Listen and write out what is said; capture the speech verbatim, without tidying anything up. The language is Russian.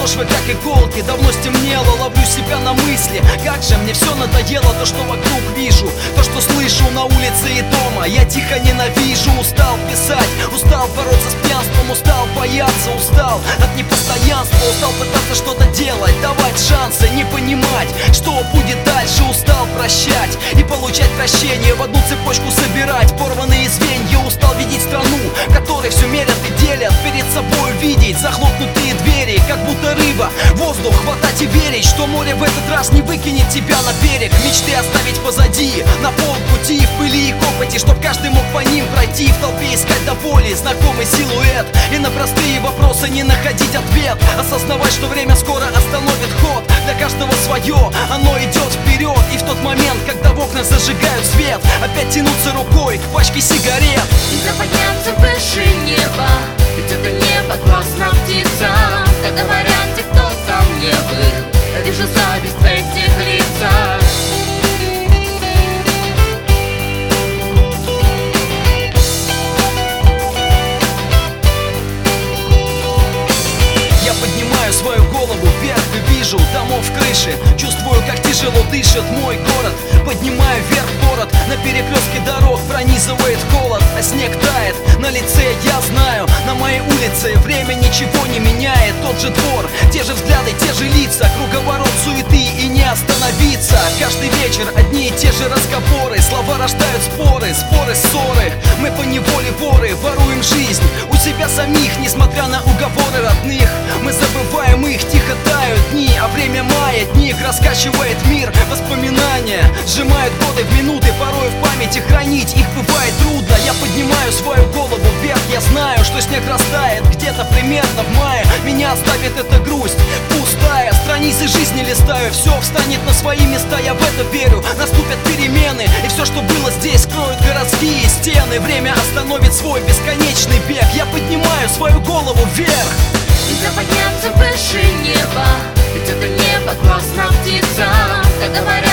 подошвы как иголки. Давно стемнело, ловлю себя на мысли: как же мне все надоело, то, что вокруг вижу, то, что слышу на улице и дома. Я тихо ненавижу, устал писать, устал бороться с пьянством, устал бояться, устал от непостоянства, устал пытаться что-то делать, давать шансы, не понимать, что будет дальше. Устал прощать и получать прощение, в одну цепочку собирать порванные звенья. Устал видеть страну, которой все мерят и делят, перед собой видеть захлопнутые двери, как будто рыба. Воздух хватать и верить, что море в этот раз не выкинет тебя на берег. Мечты оставить позади, на полпути в пыли и копоти, чтоб каждый мог по ним пройти, в толпе искать до боли знакомый силуэт, и на простые вопросы не находить ответ. Осознавать, что время скоро остановит ход, для каждого свое, оно идет вперед. И в тот момент, когда в окнах зажигают свет, опять тянуться рукой к пачке сигарет. Нельзя подняться выше неба, ведь это небо классно птицам. Так говорят те, кто там не был, вижу зависть в этих лицах. Я поднимаю свою голову вверх и вижу домов крыши, чувствую, как тяжело дышит мой город. Поднимаю вверх город, на перекрестке дорог пронизывает холод, а снег тает на лице, я знаю, на моей улице время ничего не меняет. Тот же двор, те же взгляды, те же лица, круговорот суеты и не остановиться. Каждый вечер одни и те же разговоры, слова рождают споры, споры, ссоры. Мы поневоле воры, воруем жизнь у себя самих, несмотря на уговоры родных. Мы забываем их, тихо тают дни, а время маятник раскачивает мир. Воспоминания сжимают годы в минуты, порой в памяти хранить их бывает трудно. Я поднимаю свою голову вверх, я знаю, что снег растает где-то примерно в мае. Меня оставит эта грусть пустая, страницы жизни листаю, все встанет на свои места, я в это верю. Наступят перемены, и все, что было здесь, скроют городские стены. Время остановит свой бесконечный бег. Я поднимаю свою голову вверх. Нельзя подняться выше неба, ведь это небо классно птицам. Так говорят